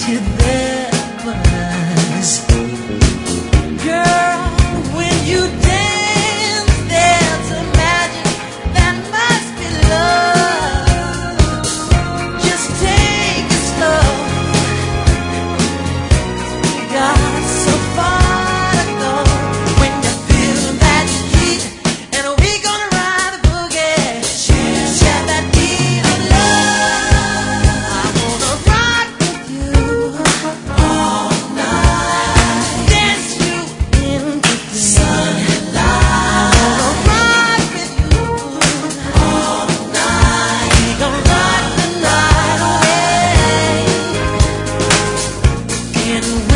to their eyes. Girl, when you dance, there's a magic that must be love. Just take it slow. We got so far to go. When you feel that heat, and we gonna ride the boogie, share that beat of love. I wanna rock with you all night, dance you into the sunlight. I wanna rock with you all night. We gonna rock the night away. And